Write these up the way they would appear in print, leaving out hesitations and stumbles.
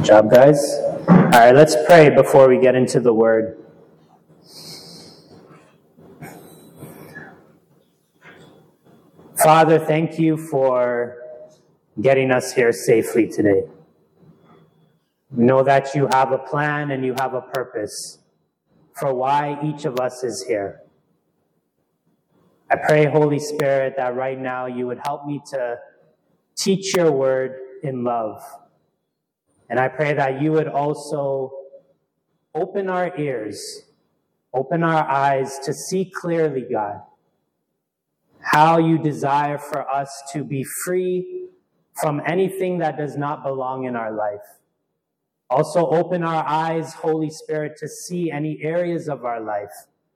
Good job, guys. All right, let's pray before we get into the word. Father, thank you for getting us here safely today. We know that you have a plan and you have a purpose for why each of us is here. I pray, Holy Spirit, that right now you would help me to teach your word in love. And I pray that you would also open our ears, open our eyes to see clearly, God, how you desire for us to be free from anything that does not belong in our life. Also open our eyes, Holy Spirit, to see any areas of our life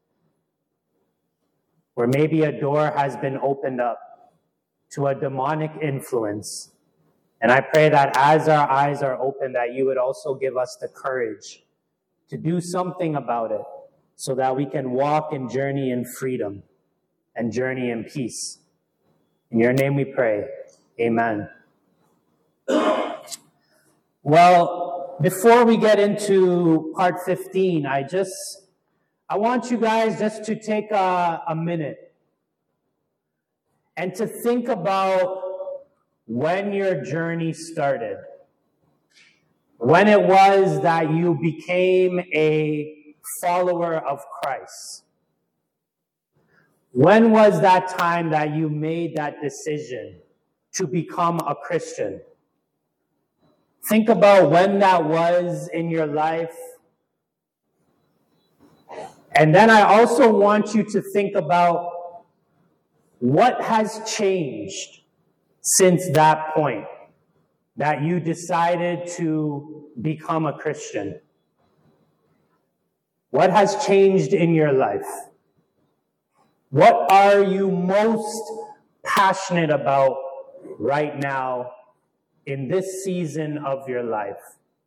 where maybe a door has been opened up to a demonic influence. And I pray that as our eyes are open, that you would also give us the courage to do something about it so that we can walk and journey in freedom and journey in peace. In your name we pray. Amen. Well, before we get into part 15, I want you guys just to take a minute and to think about when your journey started, when it was that you became a follower of Christ. When was that time that you made that decision to become a Christian? Think about when that was in your life. And then I also want you to think about what has changed since that point that you decided to become a Christian. What has changed in your life? What are you most passionate about right now in this season of your life?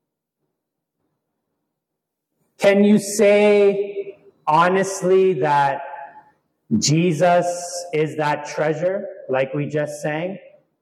Can you say honestly that Jesus is that treasure, like we just sang?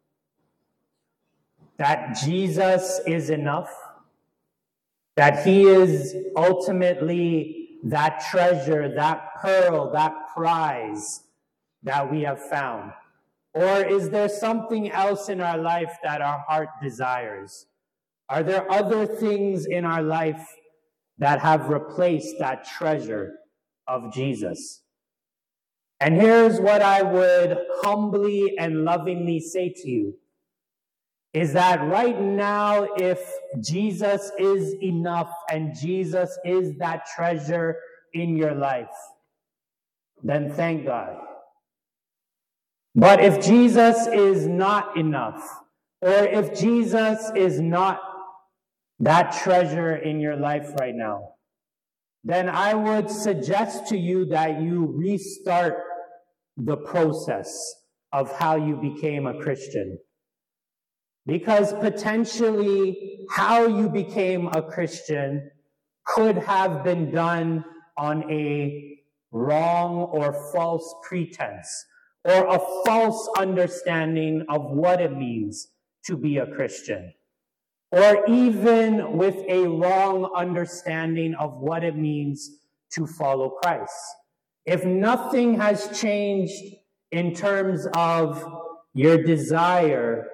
That Jesus is enough? That he is ultimately that treasure, that pearl, that prize that we have found? Or is there something else in our life that our heart desires? Are there other things in our life that have replaced that treasure of Jesus? And here's what I would humbly and lovingly say to you, is that right now, if Jesus is enough and Jesus is that treasure in your life, then thank God. But if Jesus is not enough, or if Jesus is not that treasure in your life right now, then I would suggest to you that you restart the process of how you became a Christian. Because potentially how you became a Christian could have been done on a wrong or false pretense, or a false understanding of what it means to be a Christian, or even with a wrong understanding of what it means to follow Christ. If nothing has changed in terms of your desire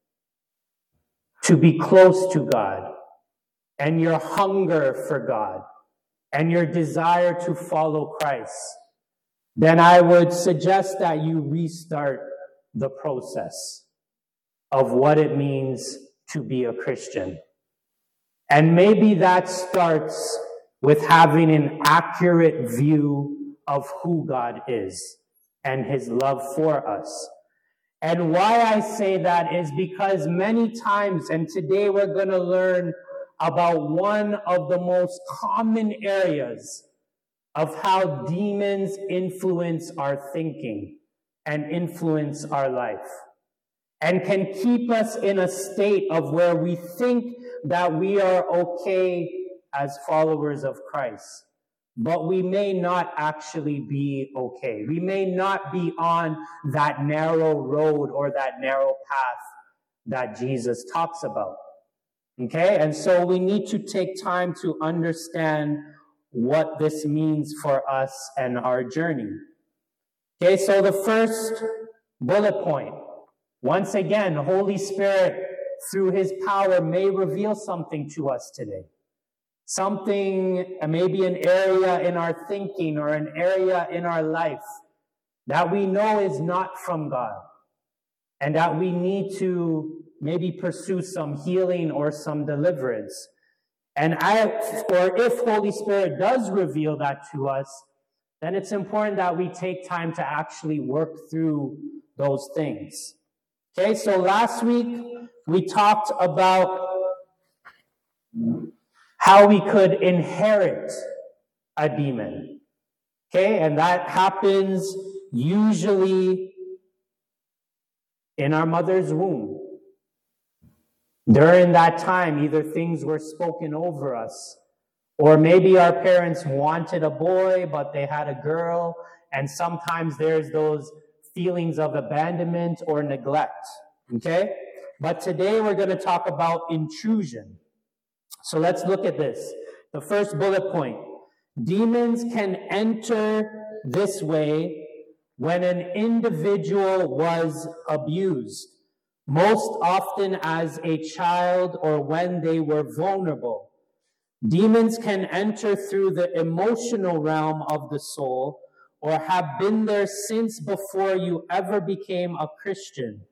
to be close to God, and your hunger for God, and your desire to follow Christ, then I would suggest that you restart the process of what it means to be a Christian. And maybe that starts with having an accurate view of who God is and his love for us. And why I say that is because many times, and today we're going to learn about one of the most common areas of how demons influence our thinking and influence our life, and can keep us in a state of where we think that we are okay as followers of Christ, but we may not actually be okay. We may not be on that narrow road or that narrow path that Jesus talks about. Okay, and so we need to take time to understand what this means for us and our journey. Okay, so the first bullet point, once again, Holy Spirit, through his power, may reveal something to us today. Something, maybe an area in our thinking or an area in our life that we know is not from God, and that we need to maybe pursue some healing or some deliverance. And if Holy Spirit does reveal that to us, then it's important that we take time to actually work through those things. Okay, so last week we talked about how we could inherit a demon. Okay, and that happens usually in our mother's womb. During that time, either things were spoken over us, or maybe our parents wanted a boy, but they had a girl, and sometimes there's those feelings of abandonment or neglect, okay? But today we're going to talk about intrusion. So let's look at this. The first bullet point. Demons can enter this way when an individual was abused, most often as a child or when they were vulnerable. Demons can enter through the emotional realm of the soul or have been there since before you ever became a Christian,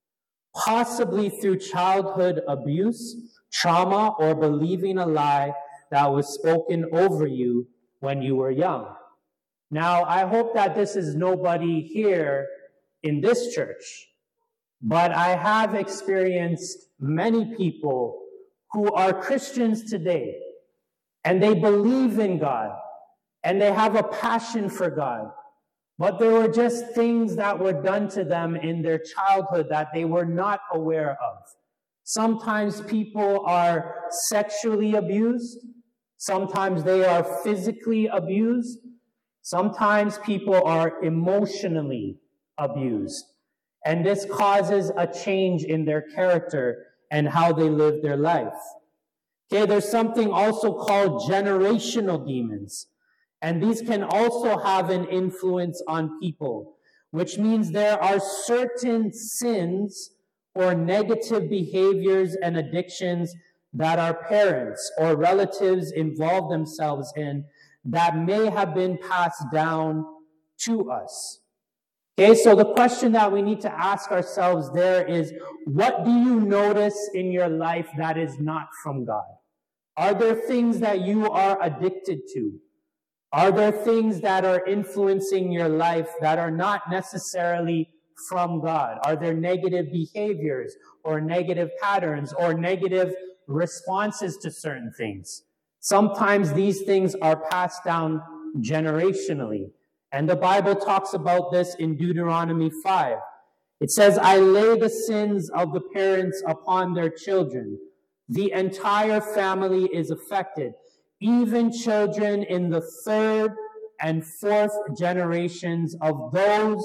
possibly through childhood abuse, trauma, or believing a lie that was spoken over you when you were young. Now, I hope that this is nobody here in this church, but I have experienced many people who are Christians today, and they believe in God, and they have a passion for God, but there were just things that were done to them in their childhood that they were not aware of. Sometimes people are sexually abused. Sometimes they are physically abused. Sometimes people are emotionally abused. And this causes a change in their character and how they live their life. Okay, there's something also called generational demons. And these can also have an influence on people, which means there are certain sins or negative behaviors and addictions that our parents or relatives involve themselves in that may have been passed down to us. Okay, so the question that we need to ask ourselves there is, what do you notice in your life that is not from God? Are there things that you are addicted to? Are there things that are influencing your life that are not necessarily from God? Are there negative behaviors or negative patterns or negative responses to certain things? Sometimes these things are passed down generationally. And the Bible talks about this in Deuteronomy 5. It says, I lay the sins of the parents upon their children. The entire family is affected, even children in the third and fourth generations of those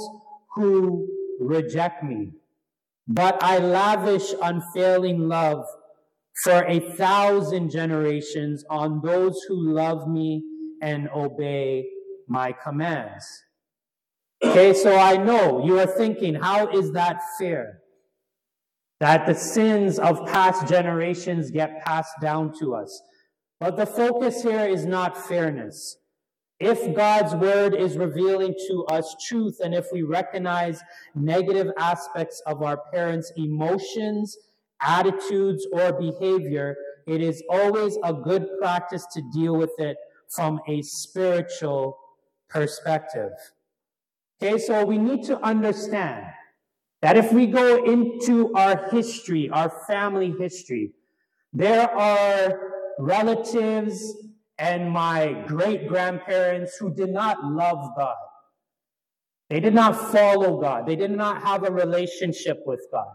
who reject me. But I lavish unfailing love for 1,000 generations on those who love me and obey my commands. Okay, so I know you are thinking, how is that fair? That the sins of past generations get passed down to us. But the focus here is not fairness. If God's word is revealing to us truth, and if we recognize negative aspects of our parents' emotions, attitudes, or behavior, it is always a good practice to deal with it from a spiritual perspective. Okay, so we need to understand that if we go into our history, our family history, there are relatives and my great-grandparents who did not love God. They did not follow God. They did not have a relationship with God.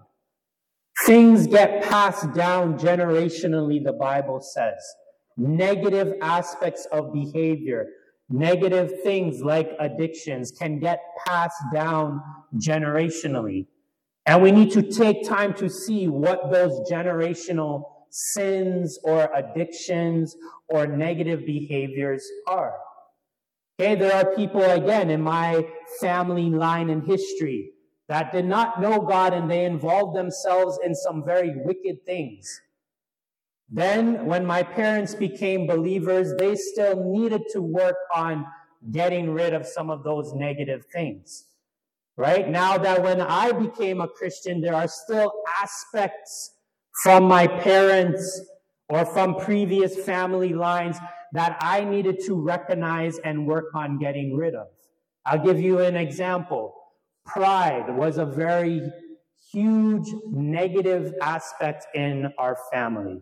Things get passed down generationally, the Bible says. Negative aspects of behavior, negative things like addictions can get passed down generationally. And we need to take time to see what those generational sins or addictions or negative behaviors are. Okay, there are people, again, in my family line and history that did not know God, and they involved themselves in some very wicked things. Then, when my parents became believers, they still needed to work on getting rid of some of those negative things. Right? Now that when I became a Christian, there are still aspects from my parents or from previous family lines that I needed to recognize and work on getting rid of. I'll give you an example. Pride was a very huge negative aspect in our family.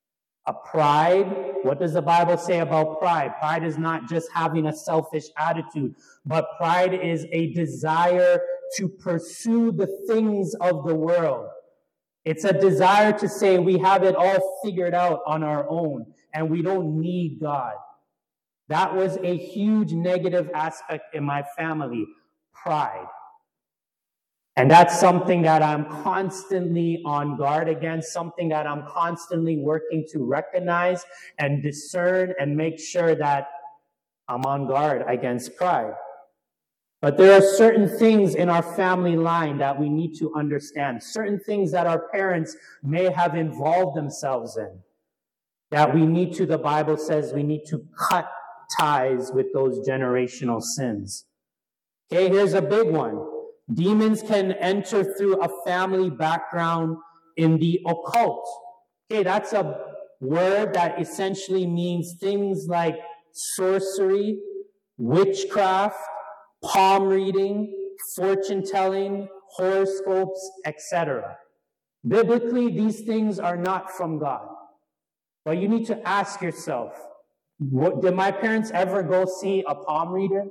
What does the Bible say about pride? Pride is not just having a selfish attitude, but pride is a desire to pursue the things of the world. It's a desire to say we have it all figured out on our own and we don't need God. That was a huge negative aspect in my family, pride. And that's something that I'm constantly on guard against, something that I'm constantly working to recognize and discern and make sure that I'm on guard against pride. But there are certain things in our family line that we need to understand, certain things that our parents may have involved themselves in, that we need to, the Bible says, we need to cut ties with those generational sins. Okay, here's a big one. Demons can enter through a family background in the occult. Okay, that's a word that essentially means things like sorcery, witchcraft, palm reading, fortune telling, horoscopes, etc. Biblically, these things are not from God. But you need to ask yourself, did my parents ever go see a palm reader?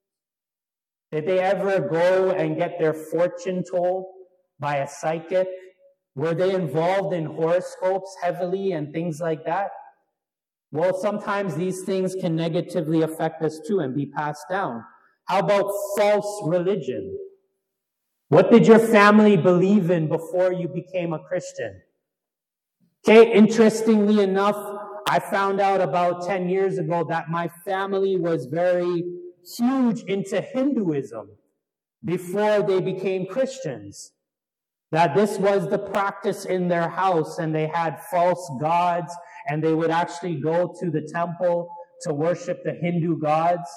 Did they ever go and get their fortune told by a psychic? Were they involved in horoscopes heavily and things like that? Well, sometimes these things can negatively affect us too and be passed down. How about false religion? What did your family believe in before you became a Christian? Okay, interestingly enough, I found out about 10 years ago that my family was very huge into Hinduism before they became Christians. That this was the practice in their house, and they had false gods, and they would actually go to the temple to worship the Hindu gods.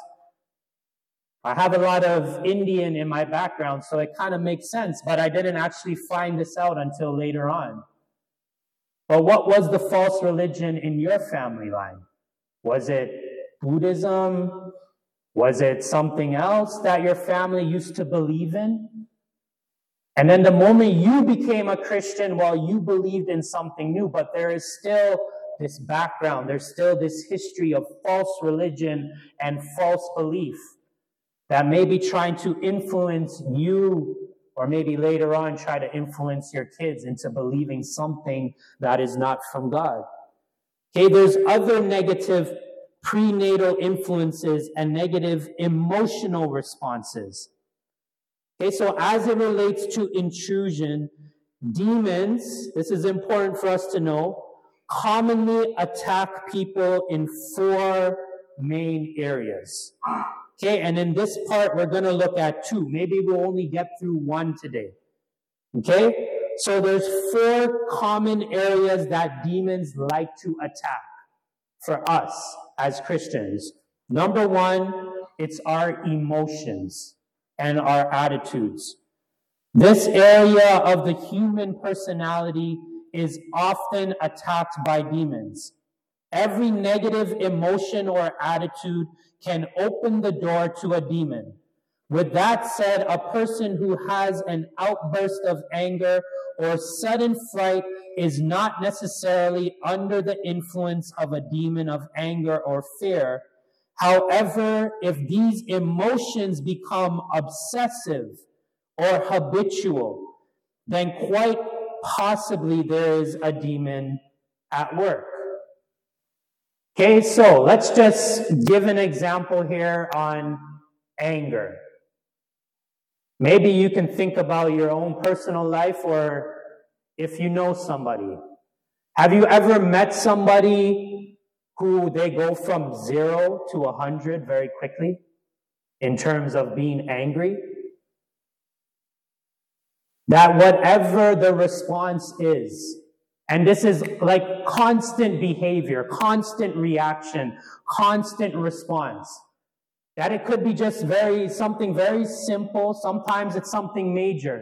I have a lot of Indian in my background, so it kind of makes sense, but I didn't actually find this out until later on. But what was the false religion in your family line? Was it Buddhism? Was it something else that your family used to believe in? And then the moment you became a Christian, well, you believed in something new, but there is still this background, there's still this history of false religion and false belief that may be trying to influence you, or maybe later on try to influence your kids into believing something that is not from God. Okay, there's other negative prenatal influences and negative emotional responses. Okay, so as it relates to intrusion, demons, this is important for us to know, commonly attack people in 4 main areas. Okay, and in this part, we're going to look at 2. Maybe we'll only get through 1 today. Okay, so there's 4 common areas that demons like to attack for us as Christians. Number 1, it's our emotions and our attitudes. This area of the human personality is often attacked by demons. Every negative emotion or attitude can open the door to a demon. With that said, a person who has an outburst of anger or sudden fright is not necessarily under the influence of a demon of anger or fear. However, if these emotions become obsessive or habitual, then quite possibly there is a demon at work. Okay, so let's just give an example here on anger. Maybe you can think about your own personal life, or if you know somebody. Have you ever met somebody who they go from 0 to 100 very quickly in terms of being angry? That whatever the response is, and this is like constant behavior, constant reaction, constant response, that it could be just something very simple, sometimes it's something major.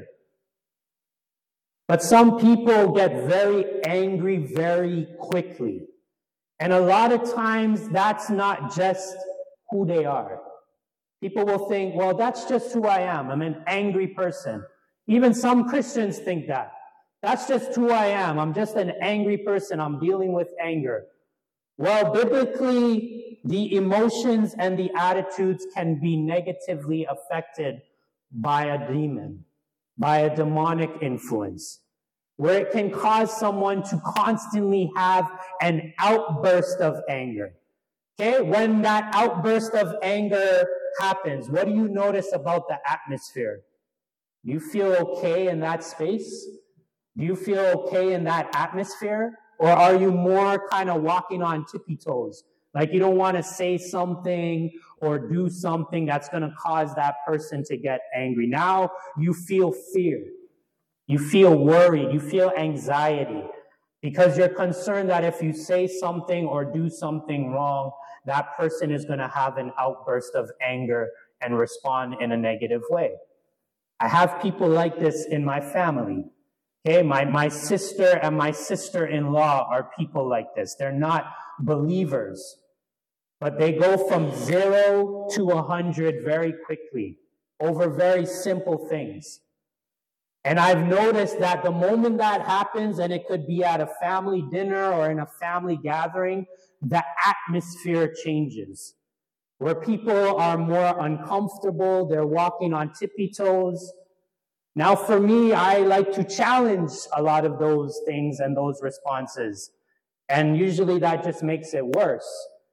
But some people get very angry very quickly. And a lot of times that's not just who they are. People will think, well, that's just who I am. I'm an angry person. Even some Christians think that. That's just who I am. I'm just an angry person. I'm dealing with anger. Well, biblically, the emotions and the attitudes can be negatively affected by a demon, by a demonic influence, where it can cause someone to constantly have an outburst of anger. Okay, when that outburst of anger happens, what do you notice about the atmosphere? Do you feel okay in that space? Do you feel okay in that atmosphere? Or are you more kind of walking on tippy toes? Like you don't want to say something or do something that's going to cause that person to get angry. Now you feel fear. You feel worried. You feel anxiety because you're concerned that if you say something or do something wrong, that person is going to have an outburst of anger and respond in a negative way. I have people like this in my family. Okay, my sister and my sister-in-law are people like this. They're not believers, but they go from 0 to 100 very quickly over very simple things. And I've noticed that the moment that happens, and it could be at a family dinner or in a family gathering, the atmosphere changes. Where people are more uncomfortable, they're walking on tippy toes. Now for me, I like to challenge a lot of those things and those responses. And usually that just makes it worse.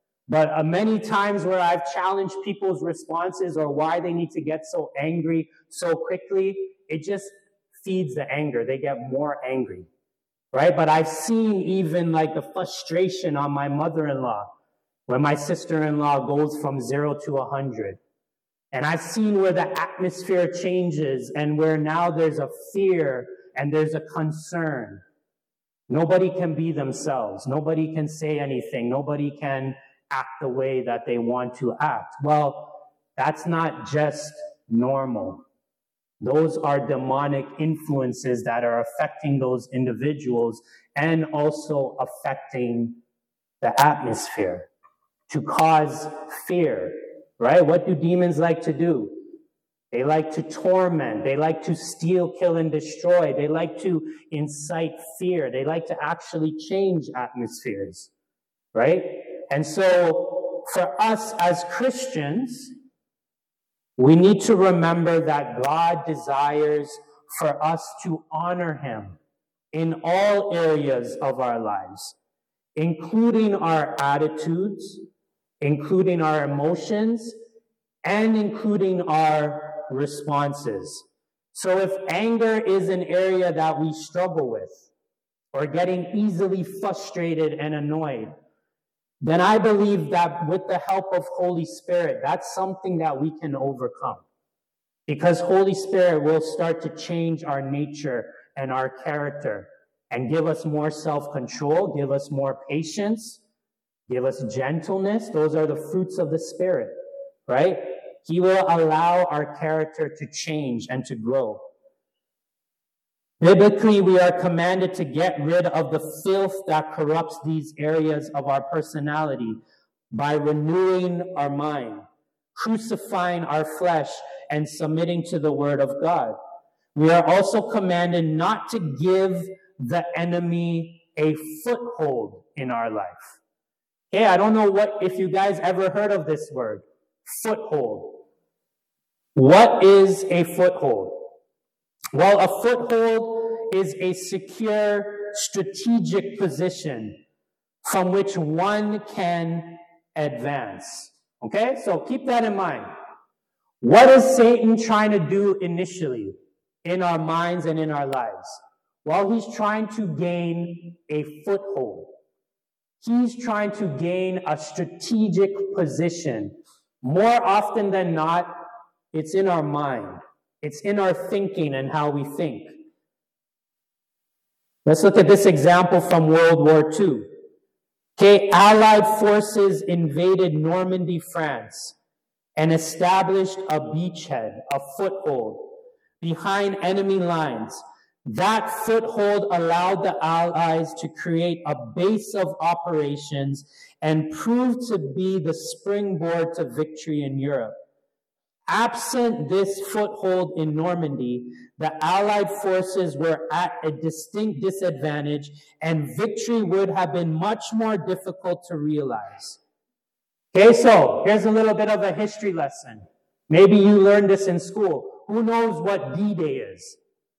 But many times where I've challenged people's responses or why they need to get so angry so quickly, it just feeds the anger. They get more angry, right? But I've seen even like the frustration on my mother-in-law when my sister-in-law goes from 0 to 100. And I've seen where the atmosphere changes and where now there's a fear and there's a concern. Nobody can be themselves. Nobody can say anything. Nobody can act the way that they want to act. Well, that's not just normal. Those are demonic influences that are affecting those individuals and also affecting the atmosphere to cause fear, right? What do demons like to do? They like to torment. They like to steal, kill, and destroy. They like to incite fear. They like to actually change atmospheres, right? And so for us as Christians, we need to remember that God desires for us to honor Him in all areas of our lives, including our attitudes, including our emotions, and including our responses. So if anger is an area that we struggle with, or getting easily frustrated and annoyed, then I believe that with the help of Holy Spirit, that's something that we can overcome. Because Holy Spirit will start to change our nature and our character and give us more self-control, give us more patience, give us gentleness. Those are the fruits of the Spirit, right? He will allow our character to change and to grow. Biblically, we are commanded to get rid of the filth that corrupts these areas of our personality by renewing our mind, crucifying our flesh, and submitting to the Word of God. We are also commanded not to give the enemy a foothold in our life. Okay, I don't know if you guys ever heard of this word, foothold. What is a foothold? Well, a foothold is a secure, strategic position from which one can advance. Okay, so keep that in mind. What is Satan trying to do initially in our minds and in our lives? While he's trying to gain a foothold. He's trying to gain a strategic position. More often than not, it's in our mind. It's in our thinking and how we think. Let's look at this example from World War II. Okay, Allied forces invaded Normandy, France, and established a beachhead, a foothold, behind enemy lines. That foothold allowed the Allies to create a base of operations and proved to be the springboard to victory in Europe. Absent this foothold in Normandy, the Allied forces were at a distinct disadvantage, and victory would have been much more difficult to realize. Okay, so here's a little bit of a history lesson. Maybe you learned this in school. Who knows what D-Day is?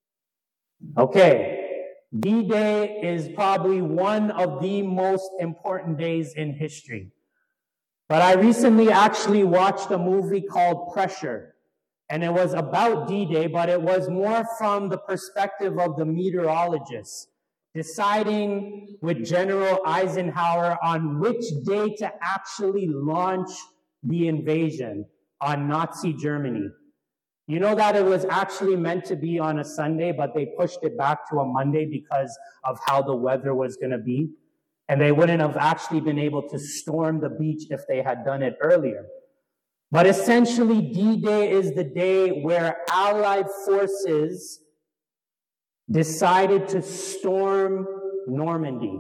Okay, D-Day is probably one of the most important days in history. But I recently actually watched a movie called Pressure, and it was about D-Day, but it was more from the perspective of the meteorologists, deciding with General Eisenhower on which day to actually launch the invasion on Nazi Germany. You know that it was actually meant to be on a Sunday, but they pushed it back to a Monday because of how the weather was going to be. And they wouldn't have actually been able to storm the beach if they had done it earlier. But essentially, D-Day is the day where Allied forces decided to storm Normandy.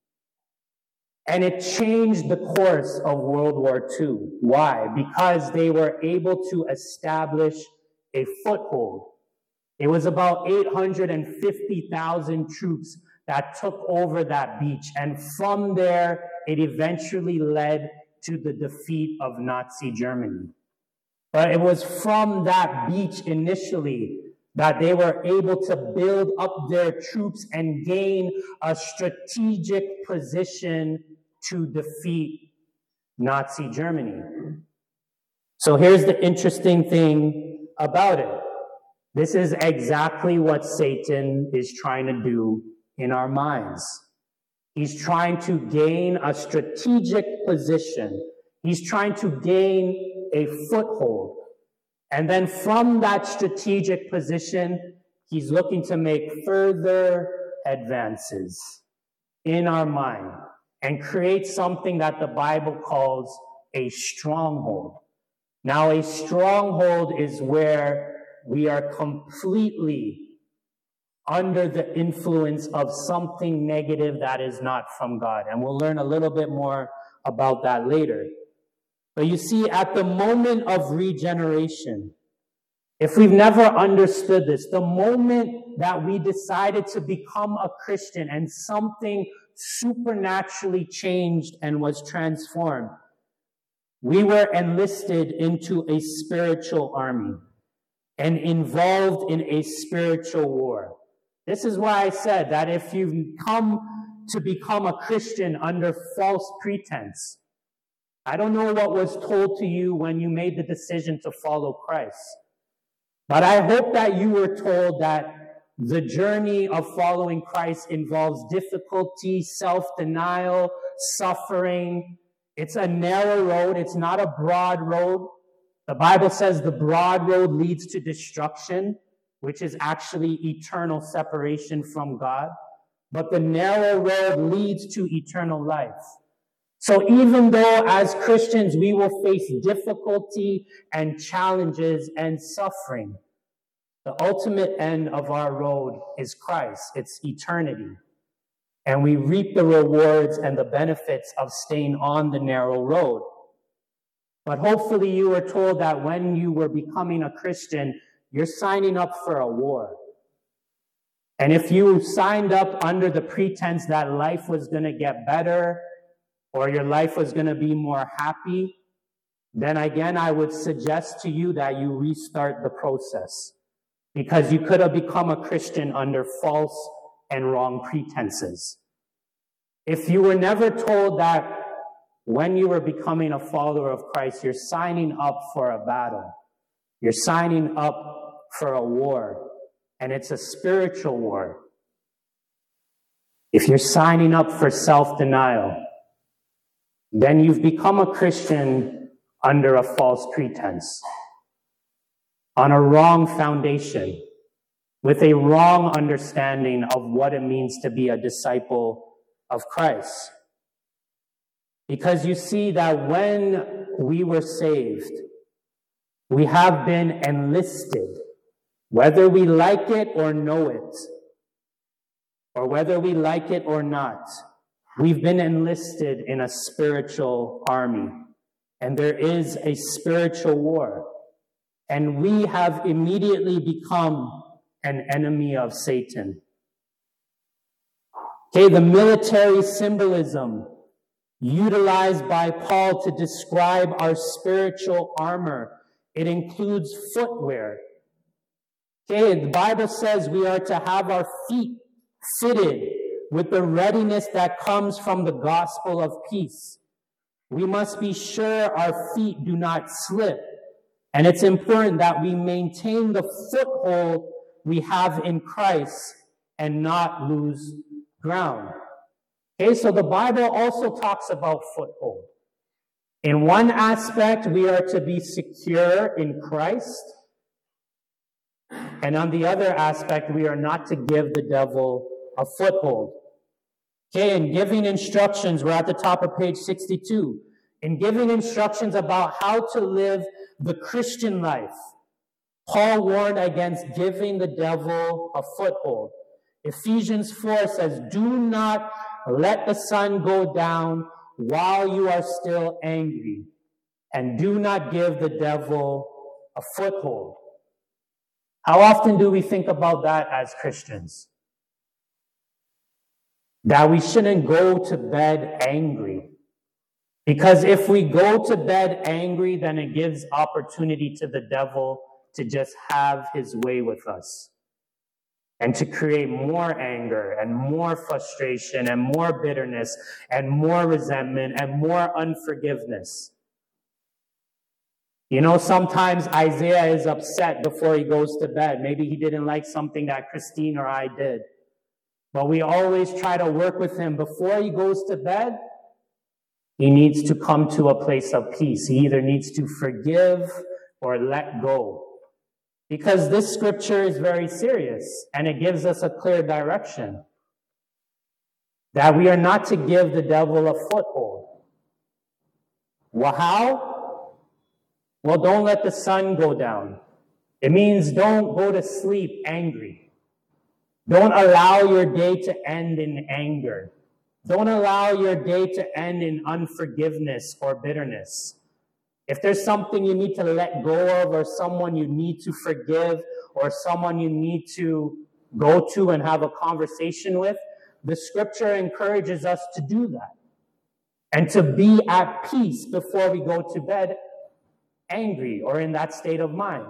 And it changed the course of World War II. Why? Because they were able to establish a foothold. It was about 850,000 troops that took over that beach. And from there, it eventually led to the defeat of Nazi Germany. But it was from that beach initially that they were able to build up their troops and gain a strategic position to defeat Nazi Germany. So here's the interesting thing about it. This is exactly what Satan is trying to do in our minds. He's trying to gain a strategic position. He's trying to gain a foothold. And then from that strategic position, he's looking to make further advances in our mind and create something that the Bible calls a stronghold. Now, a stronghold is where we are completely under the influence of something negative that is not from God. And we'll learn a little bit more about that later. But you see, at the moment of regeneration, if we've never understood this, the moment that we decided to become a Christian and something supernaturally changed and was transformed, we were enlisted into a spiritual army and involved in a spiritual war. This is why I said that if you've come to become a Christian under false pretense, I don't know what was told to you when you made the decision to follow Christ, but I hope that you were told that the journey of following Christ involves difficulty, self-denial, suffering. It's a narrow road. It's not a broad road. The Bible says the broad road leads to destruction, which is actually eternal separation from God. But the narrow road leads to eternal life. So even though as Christians we will face difficulty and challenges and suffering, the ultimate end of our road is Christ. It's eternity. And we reap the rewards and the benefits of staying on the narrow road. But hopefully you were told that when you were becoming a Christian, you're signing up for a war. And if you signed up under the pretense that life was going to get better or your life was going to be more happy, then again, I would suggest to you that you restart the process, because you could have become a Christian under false and wrong pretenses. If you were never told that when you were becoming a follower of Christ, you're signing up for a battle, you're signing up for a war, and it's a spiritual war. if you're signing up for self-denial, then you've become a Christian under a false pretense, on a wrong foundation, with a wrong understanding of what it means to be a disciple of Christ. Because you see that when we were saved, we have been enlisted, whether we like it or know it, or whether we like it or not. We've been enlisted in a spiritual army, and there is a spiritual war. And we have immediately become an enemy of Satan. Okay, the military symbolism utilized by Paul to describe our spiritual armor, it includes footwear. Okay, the Bible says we are to have our feet fitted with the readiness that comes from the gospel of peace. We must be sure our feet do not slip. And it's important that we maintain the foothold we have in Christ and not lose ground. Okay, so the Bible also talks about foothold. In one aspect, we are to be secure in Christ. And on the other aspect, we are not to give the devil a foothold. Okay, in giving instructions, we're at the top of page 62. In giving instructions about how to live the Christian life, Paul warned against giving the devil a foothold. Ephesians 4 says, "Do not let the sun go down while you are still angry, and do not give the devil a foothold." How often do we think about that as Christians? That we shouldn't go to bed angry. Because if we go to bed angry, then it gives opportunity to the devil to just have his way with us, and to create more anger and more frustration and more bitterness and more resentment and more unforgiveness. You know, sometimes Isaiah is upset before he goes to bed. Maybe he didn't like something that Christine or I did. But we always try to work with him. Before he goes to bed, he needs to come to a place of peace. He either needs to forgive or let go. Because this scripture is very serious, and it gives us a clear direction that we are not to give the devil a foothold. Well, how? Well, don't let the sun go down. It means don't go to sleep angry. Don't allow your day to end in anger. Don't allow your day to end in unforgiveness or bitterness. If there's something you need to let go of, or someone you need to forgive, or someone you need to go to and have a conversation with, the scripture encourages us to do that. And to be at peace before we go to bed angry or in that state of mind.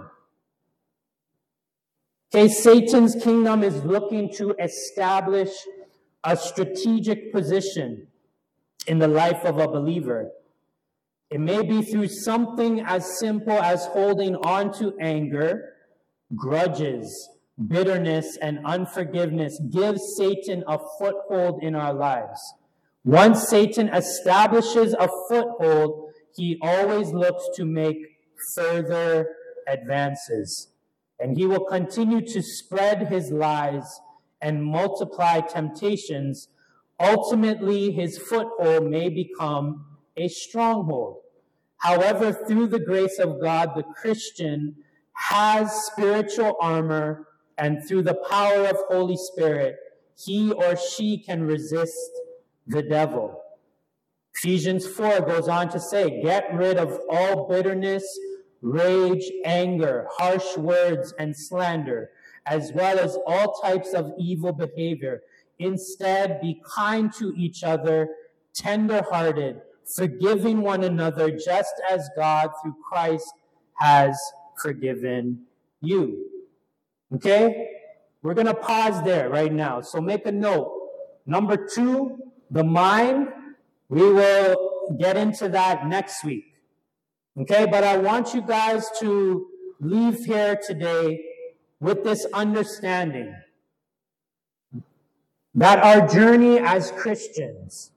Okay, Satan's kingdom is looking to establish a strategic position in the life of a believer. It may be through something as simple as holding on to anger, grudges, bitterness, and unforgiveness gives Satan a foothold in our lives. Once Satan establishes a foothold, he always looks to make further advances. And he will continue to spread his lies and multiply temptations. Ultimately, his foothold may become a stronghold. However, through the grace of God, the Christian has spiritual armor, and through the power of Holy Spirit, he or she can resist the devil. Ephesians 4 goes on to say, "Get rid of all bitterness, rage, anger, harsh words, and slander, as well as all types of evil behavior. Instead, be kind to each other, tender-hearted, forgiving one another, just as God, through Christ, has forgiven you." Okay? We're going to pause there right now. So make a note. Number 2, the mind. We will get into that next week. Okay? But I want you guys to leave here today with this understanding that our journey as Christians,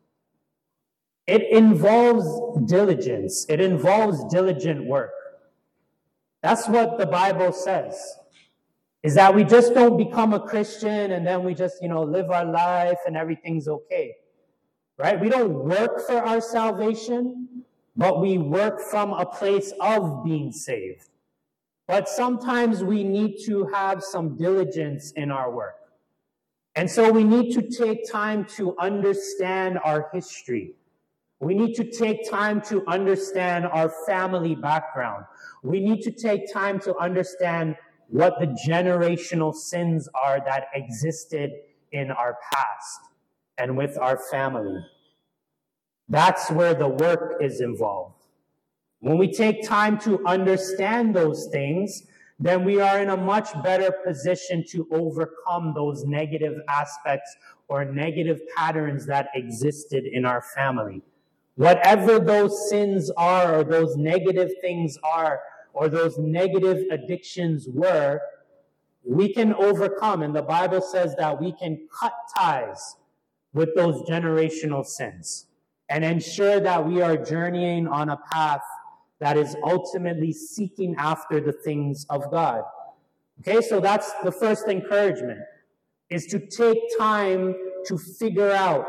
it involves diligence. It involves diligent work. That's what the Bible says, is that we just don't become a Christian and then we just, live our life and everything's okay, right? We don't work for our salvation, but we work from a place of being saved. But sometimes we need to have some diligence in our work. And so we need to take time to understand our history. We need to take time to understand our family background. We need to take time to understand what the generational sins are that existed in our past and with our family. That's where the work is involved. When we take time to understand those things, then we are in a much better position to overcome those negative aspects or negative patterns that existed in our family. Whatever those sins are, or those negative things are, or those negative addictions were, we can overcome. And the Bible says that we can cut ties with those generational sins and ensure that we are journeying on a path that is ultimately seeking after the things of God. Okay, so that's the first encouragement, is to take time to figure out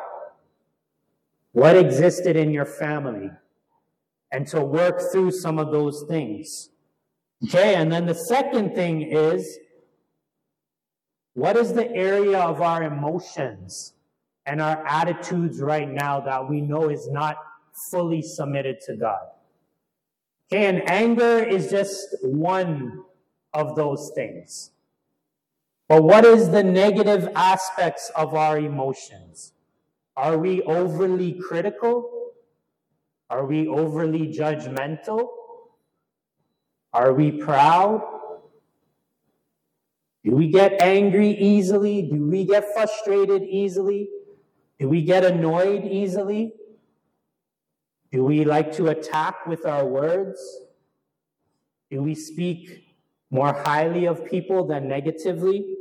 what existed in your family and to work through some of those things. Okay, and then the second thing is, what is the area of our emotions and our attitudes right now that we know is not fully submitted to God? Okay, and anger is just one of those things. But what is the negative aspects of our emotions? Are we overly critical? Are we overly judgmental? Are we proud? Do we get angry easily? Do we get frustrated easily? Do we get annoyed easily? Do we like to attack with our words? Do we speak more highly of people than negatively?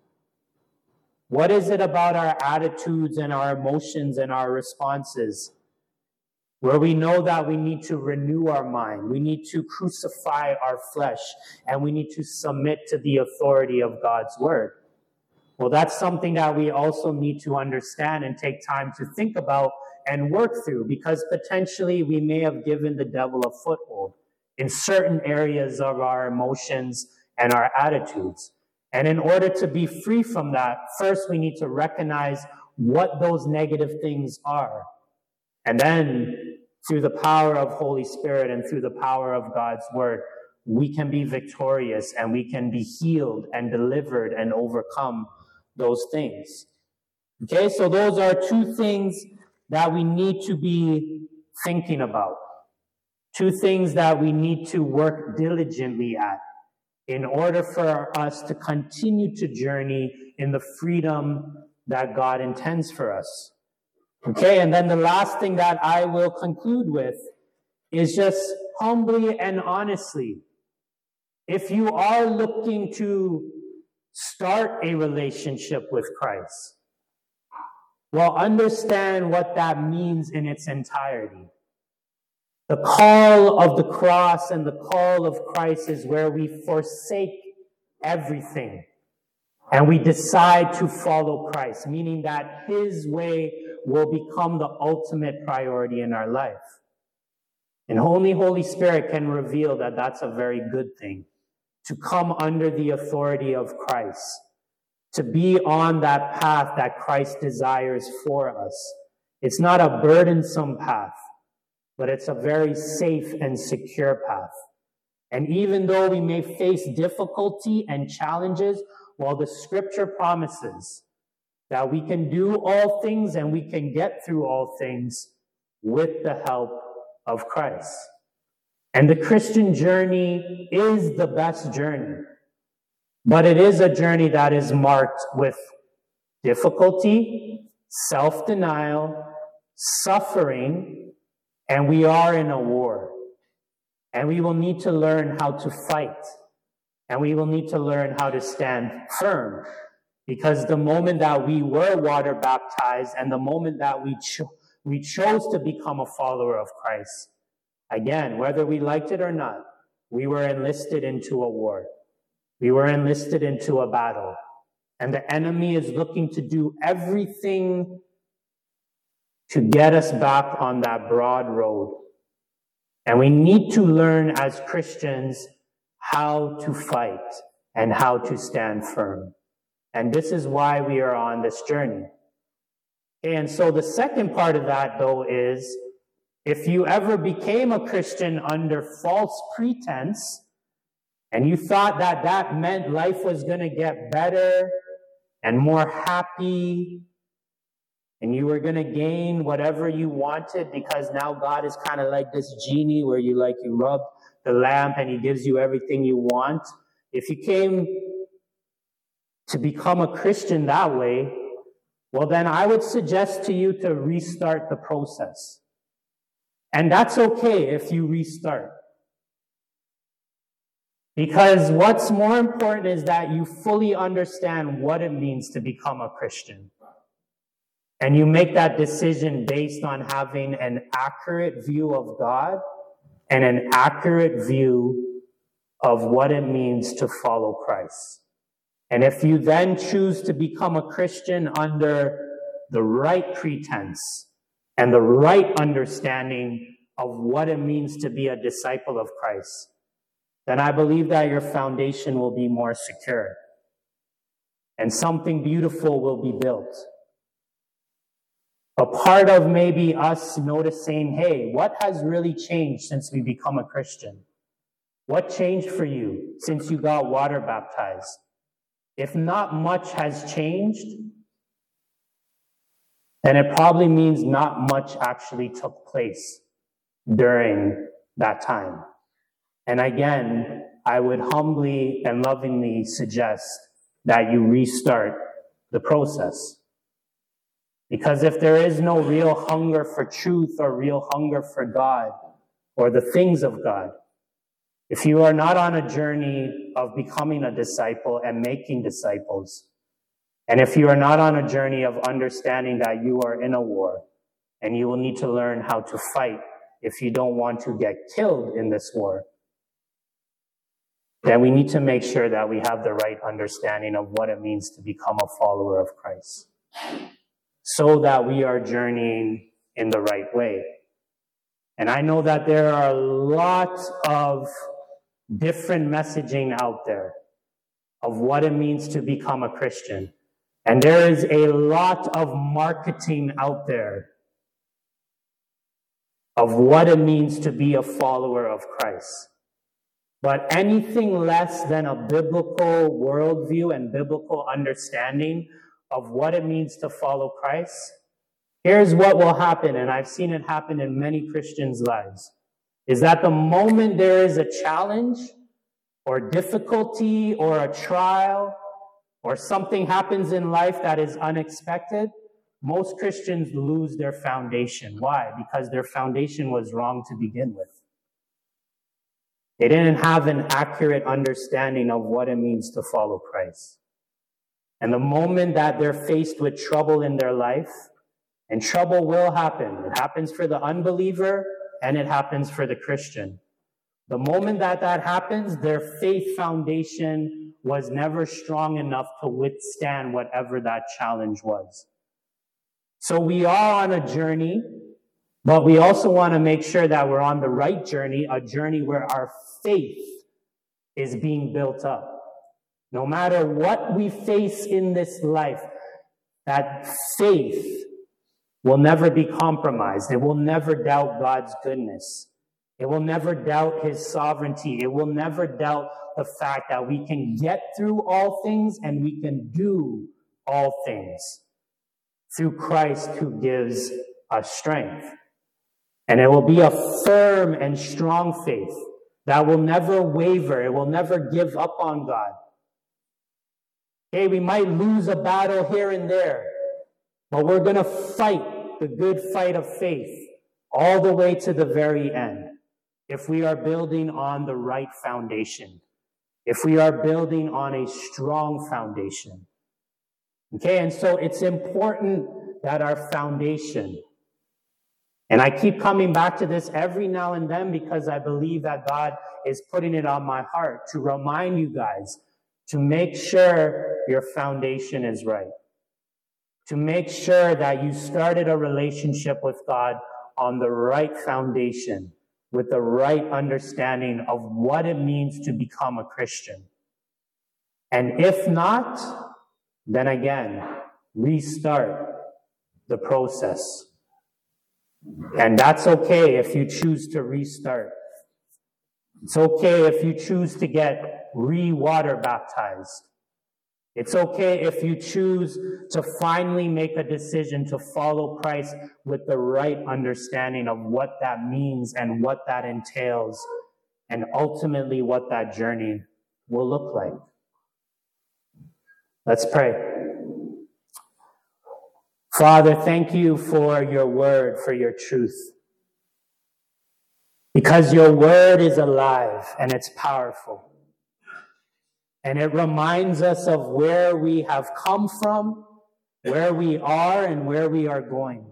What is it about our attitudes and our emotions and our responses where we know that we need to renew our mind, we need to crucify our flesh, and we need to submit to the authority of God's word? Well, that's something that we also need to understand and take time to think about and work through, because potentially we may have given the devil a foothold in certain areas of our emotions and our attitudes. And in order to be free from that, first we need to recognize what those negative things are. And then through the power of Holy Spirit and through the power of God's word, we can be victorious and we can be healed and delivered and overcome those things. Okay, so those are two things that we need to be thinking about. Two things that we need to work diligently at in order for us to continue to journey in the freedom that God intends for us. Okay, and then the last thing that I will conclude with is just humbly and honestly, if you are looking to start a relationship with Christ, well, understand what that means in its entirety. The call of the cross and the call of Christ is where we forsake everything and we decide to follow Christ, meaning that his way will become the ultimate priority in our life. And only Holy Spirit can reveal that that's a very good thing, to come under the authority of Christ, to be on that path that Christ desires for us. It's not a burdensome path, but it's a very safe and secure path. And even though we may face difficulty and challenges, well, the scripture promises that we can do all things and we can get through all things with the help of Christ. And the Christian journey is the best journey, but it is a journey that is marked with difficulty, self-denial, suffering, and we are in a war. And we will need to learn how to fight. And we will need to learn how to stand firm Because the moment that we were water baptized and the moment that we chose to become a follower of Christ, again, whether we liked it or not, we were enlisted into a war. We were enlisted into a battle. And the enemy is looking to do everything to get us back on that broad road. And we need to learn as Christians how to fight and how to stand firm. And this is why we are on this journey. And so the second part of that, though, is if you ever became a Christian under false pretense, and you thought that that meant life was going to get better and more happy, and you were going to gain whatever you wanted because now God is kind of like this genie where you rub the lamp and he gives you everything you want. If you came to become a Christian that way, well, then I would suggest to you to restart the process. And that's okay if you restart. Because what's more important is that you fully understand what it means to become a Christian. And you make that decision based on having an accurate view of God and an accurate view of what it means to follow Christ. And if you then choose to become a Christian under the right pretense and the right understanding of what it means to be a disciple of Christ, then I believe that your foundation will be more secure and something beautiful will be built. A part of maybe us noticing, hey, what has really changed since we become a Christian? What changed for you since you got water baptized? If not much has changed, then it probably means not much actually took place during that time. And again, I would humbly and lovingly suggest that you restart the process. Because if there is no real hunger for truth or real hunger for God or the things of God, if you are not on a journey of becoming a disciple and making disciples, and if you are not on a journey of understanding that you are in a war and you will need to learn how to fight if you don't want to get killed in this war, then we need to make sure that we have the right understanding of what it means to become a follower of Christ, so that we are journeying in the right way. And I know that there are lots of different messaging out there of what it means to become a Christian. And there is a lot of marketing out there of what it means to be a follower of Christ. But anything less than a biblical worldview and biblical understanding of what it means to follow Christ, here's what will happen, and I've seen it happen in many Christians' lives, is that the moment there is a challenge or difficulty or a trial or something happens in life that is unexpected, most Christians lose their foundation. Why? Because their foundation was wrong to begin with. They didn't have an accurate understanding of what it means to follow Christ. And the moment that they're faced with trouble in their life, and trouble will happen. It happens for the unbeliever and it happens for the Christian. The moment that that happens, their faith foundation was never strong enough to withstand whatever that challenge was. So we are on a journey, but we also want to make sure that we're on the right journey, a journey where our faith is being built up. No matter what we face in this life, that faith will never be compromised. It will never doubt God's goodness. It will never doubt his sovereignty. It will never doubt the fact that we can get through all things and we can do all things through Christ who gives us strength. And it will be a firm and strong faith that will never waver. It will never give up on God. Okay, we might lose a battle here and there, but we're going to fight the good fight of faith all the way to the very end if we are building on the right foundation, if we are building on a strong foundation. Okay, and so it's important that our foundation, and I keep coming back to this every now and then because I believe that God is putting it on my heart to remind you guys to make sure your foundation is right. To make sure that you started a relationship with God on the right foundation, with the right understanding of what it means to become a Christian. And if not, then again, restart the process. And that's okay if you choose to restart. It's okay if you choose to get re-water baptized. It's okay if you choose to finally make a decision to follow Christ with the right understanding of what that means and what that entails, and ultimately what that journey will look like. Let's pray. Father, thank you for your word, for your truth. Because your word is alive and it's powerful. And it reminds us of where we have come from, where we are, and where we are going.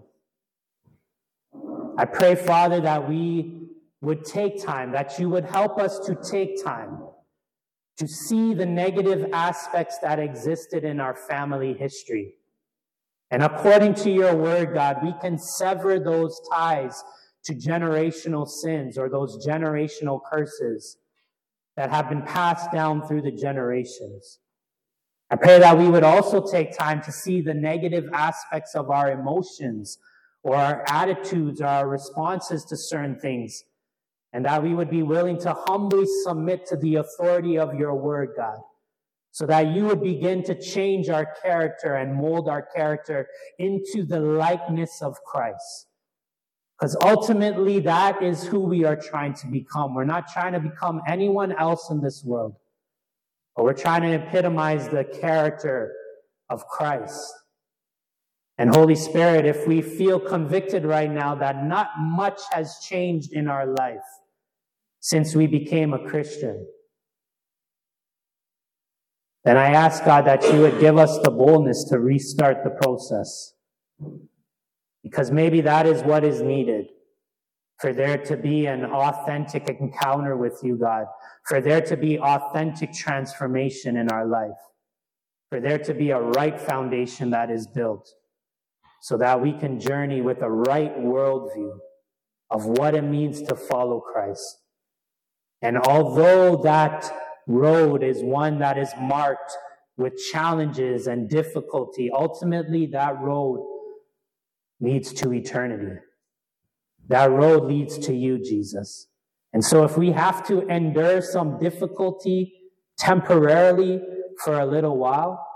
I pray, Father, that we would take time, that you would help us to take time to see the negative aspects that existed in our family history. And according to your word, God, we can sever those ties to generational sins or those generational curses that have been passed down through the generations. I pray that we would also take time to see the negative aspects of our emotions or our attitudes or our responses to certain things, and that we would be willing to humbly submit to the authority of your word, God, so that you would begin to change our character and mold our character into the likeness of Christ. Because ultimately, that is who we are trying to become. We're not trying to become anyone else in this world, but we're trying to epitomize the character of Christ. And Holy Spirit, if we feel convicted right now that not much has changed in our life since we became a Christian, then I ask, God, that you would give us the boldness to restart the process. Because maybe that is what is needed for there to be an authentic encounter with you, God, for there to be authentic transformation in our life, for there to be a right foundation that is built so that we can journey with a right worldview of what it means to follow Christ. And although that road is one that is marked with challenges and difficulty, ultimately that road leads to eternity. That road leads to you, Jesus. And so if we have to endure some difficulty temporarily for a little while,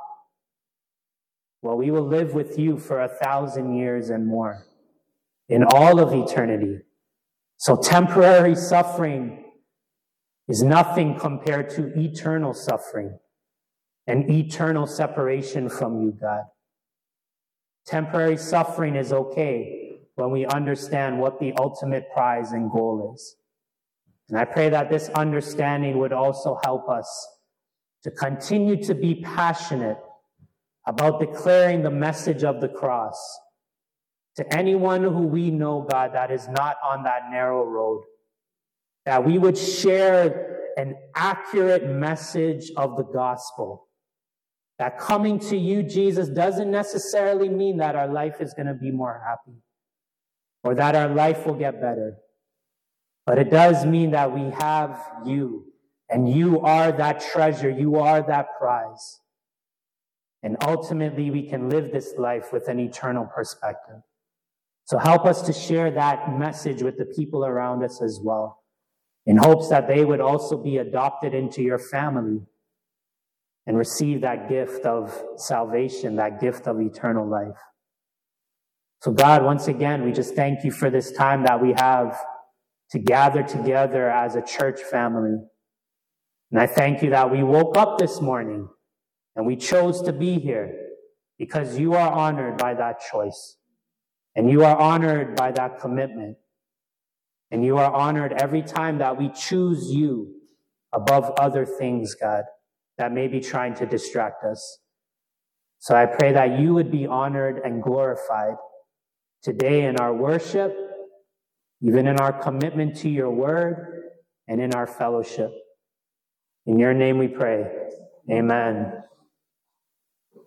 well, we will live with you for 1,000 years and more in all of eternity. So temporary suffering is nothing compared to eternal suffering and eternal separation from you, God. Temporary suffering is okay when we understand what the ultimate prize and goal is. And I pray that this understanding would also help us to continue to be passionate about declaring the message of the cross to anyone who we know, God, that is not on that narrow road. That we would share an accurate message of the gospel. That coming to you, Jesus, doesn't necessarily mean that our life is going to be more happy or that our life will get better. But it does mean that we have you, and you are that treasure. You are that prize. And ultimately, we can live this life with an eternal perspective. So help us to share that message with the people around us as well, in hopes that they would also be adopted into your family and receive that gift of salvation, that gift of eternal life. So God, once again, we just thank you for this time that we have to gather together as a church family. And I thank you that we woke up this morning and we chose to be here because you are honored by that choice. And you are honored by that commitment. And you are honored every time that we choose you above other things, God, that may be trying to distract us. So I pray that you would be honored and glorified today in our worship, even in our commitment to your word, and in our fellowship. In your name we pray. Amen.